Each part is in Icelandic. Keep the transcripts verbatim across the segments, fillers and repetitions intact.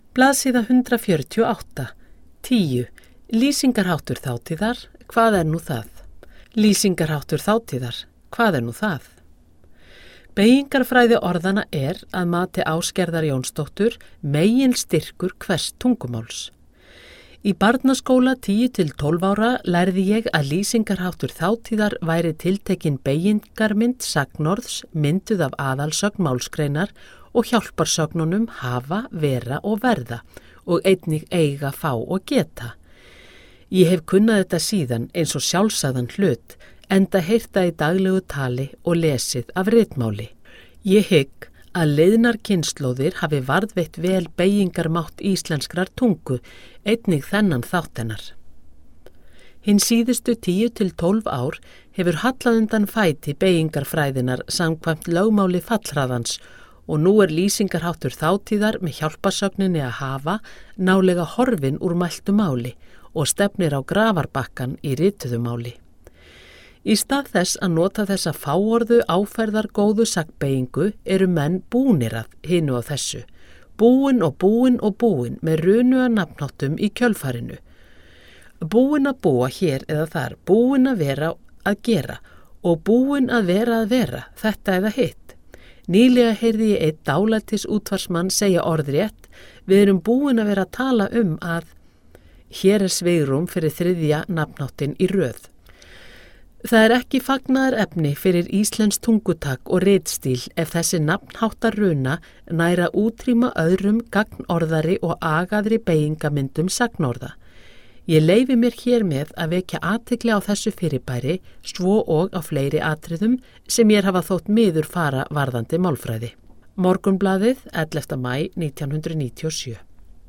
Blaðsíða hundrað fjörutíu og átta. tíu. Lýsingarháttur þátíðar, hvað er nú það? Lýsingarháttur þátíðar, hvað er nú það? Beygingarfræði orðana er, að mati Ásgerðar Jónsdóttur, megin styrkur hvers tungumáls. Í barnaskóla tíu til tólf ára lærði ég að lýsingarháttur þátíðar væri tiltekin beygingarmynd sagnorðs mynduð af aðalsögn málsgreinar og hjálparsögnunum hafa, vera og verða og einnig eiga, fá og geta. Ég hef kunnað þetta síðan eins og sjálfsagðan hlut, enda heyrta í daglegu tali og lesið af ritmáli. Ég hygg að leiðnar kynslóðir hafi varðveitt vel beygingarmátt íslenskrar tungu, einnig þennan þáttennar. Hinn síðustu tíu til tólf ár hefur hallað undan fæti beygingarfræðinar samkvæmt lögmáli fallhraðans og nú er lýsingarháttur þátíðar með hjálparsögninni að hafa nálega horfin úr mæltu máli og stefnir á grafarbakkan í rituðu máli. Í stað þess að nota þessa fáorðu áferðar góðu sagnbeygingu eru menn búnir að hinu á þessu, búin og búin og búin með runu að nafnáttum í kjölfarinu. Búin að búa hér eða þar, búin að vera að gera og búin að vera að vera, þetta eða hitt. Nýlega heyrði ég einn dálætis útvarsmann segja orðrétt, við erum búin að vera að tala um að hér er sveigrúm fyrir þriðja nafnáttin í röð. Það er ekki fagnaðar efni fyrir íslenskt tungutak og ritstíl ef þessi nafnháttar runa næra útrýma öðrum gagnorðari og agaðri beygingamyndum sagnorða. Ég leyfi mér hér með að vekja athygli á þessu fyrirbæri svo og á fleiri atriðum sem mér hafa þótt miður fara varðandi málfræði. Morgunblaðið, ellefta maí nítján hundruð níutíu og sjö.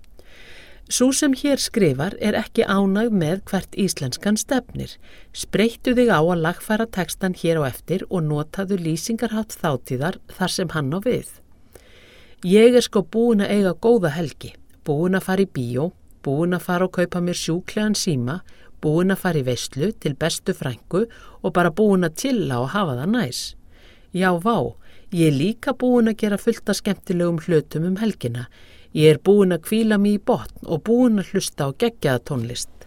Sú sem hér skrifar er ekki ánægð með hvert íslenskan stefnir. Spreyttu þig á að lagfæra textan hér á eftir og notaðu lýsingarhátt þátíðar þar sem hann á við. Ég er sko búin að eiga góða helgi, búin að fara í bíó, búin að fara og kaupa mér sjúklegan síma, búin að fara í veislu til bestu frænku og bara búin að chilla og hafa það næs. Já, vá, ég er líka búin að gera fullt af skemmtilegum hlutum um helgina. Ég er búin að hvíla mig í botn og búin að hlusta á geggjaða tónlist.